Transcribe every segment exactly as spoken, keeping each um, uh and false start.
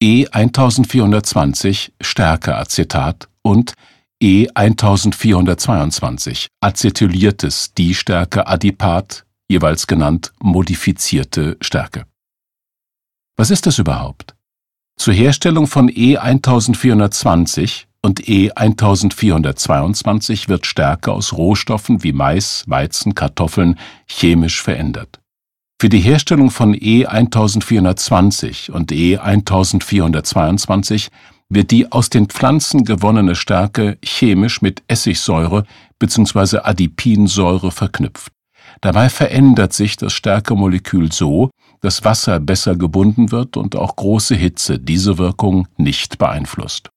E vierzehnhundertzwanzig Stärkeacetat und E vierzehnhundertzweiundzwanzig acetyliertes Distärke-Adipat, jeweils genannt modifizierte Stärke. Was ist das überhaupt? Zur Herstellung von E vierzehnhundertzwanzig und E vierzehnhundertzweiundzwanzig wird Stärke aus Rohstoffen wie Mais, Weizen, Kartoffeln chemisch verändert. Für die Herstellung von E vierzehnhundertzwanzig und E vierzehnhundertzweiundzwanzig wird die aus den Pflanzen gewonnene Stärke chemisch mit Essigsäure bzw. Adipinsäure verknüpft. Dabei verändert sich das Stärkemolekül so, dass Wasser besser gebunden wird und auch große Hitze diese Wirkung nicht beeinflusst.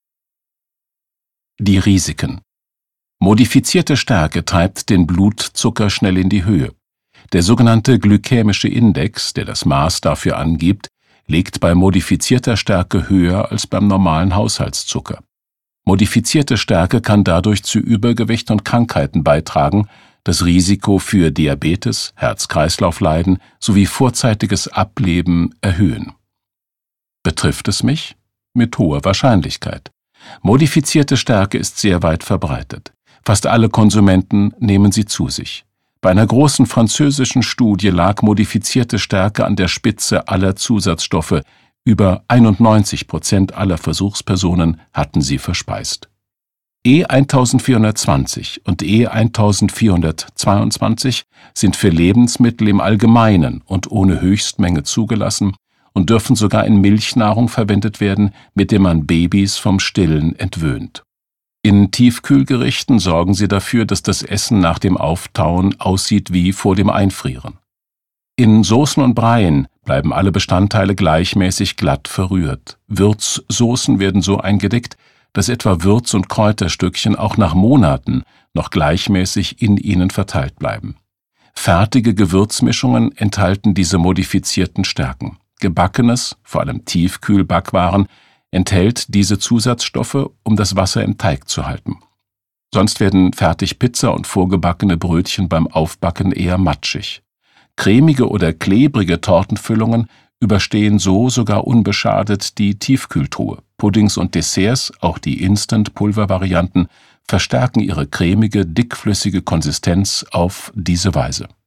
Die Risiken. Modifizierte Stärke treibt den Blutzucker schnell in die Höhe. Der sogenannte glykämische Index, der das Maß dafür angibt, liegt bei modifizierter Stärke höher als beim normalen Haushaltszucker. Modifizierte Stärke kann dadurch zu Übergewicht und Krankheiten beitragen, das Risiko für Diabetes, Herz-Kreislauf-Leiden sowie vorzeitiges Ableben erhöhen. Betrifft es mich? Mit hoher Wahrscheinlichkeit. Modifizierte Stärke ist sehr weit verbreitet. Fast alle Konsumenten nehmen sie zu sich. Bei einer großen französischen Studie lag modifizierte Stärke an der Spitze aller Zusatzstoffe. Über einundneunzig Prozent aller Versuchspersonen hatten sie verspeist. E vierzehnhundertzwanzig und E vierzehnhundertzweiundzwanzig sind für Lebensmittel im Allgemeinen und ohne Höchstmenge zugelassen und dürfen sogar in Milchnahrung verwendet werden, mit der man Babys vom Stillen entwöhnt. In Tiefkühlgerichten sorgen sie dafür, dass das Essen nach dem Auftauen aussieht wie vor dem Einfrieren. In Soßen und Breien bleiben alle Bestandteile gleichmäßig glatt verrührt. Würzsoßen werden so eingedickt, dass etwa Würz- und Kräuterstückchen auch nach Monaten noch gleichmäßig in ihnen verteilt bleiben. Fertige Gewürzmischungen enthalten diese modifizierten Stärken. Gebackenes, vor allem Tiefkühlbackwaren, enthält diese Zusatzstoffe, um das Wasser im Teig zu halten. Sonst werden Fertigpizza und vorgebackene Brötchen beim Aufbacken eher matschig. Cremige oder klebrige Tortenfüllungen überstehen so sogar unbeschadet die Tiefkühltruhe. Puddings und Desserts, auch die Instant-Pulver-Varianten, verstärken ihre cremige, dickflüssige Konsistenz auf diese Weise.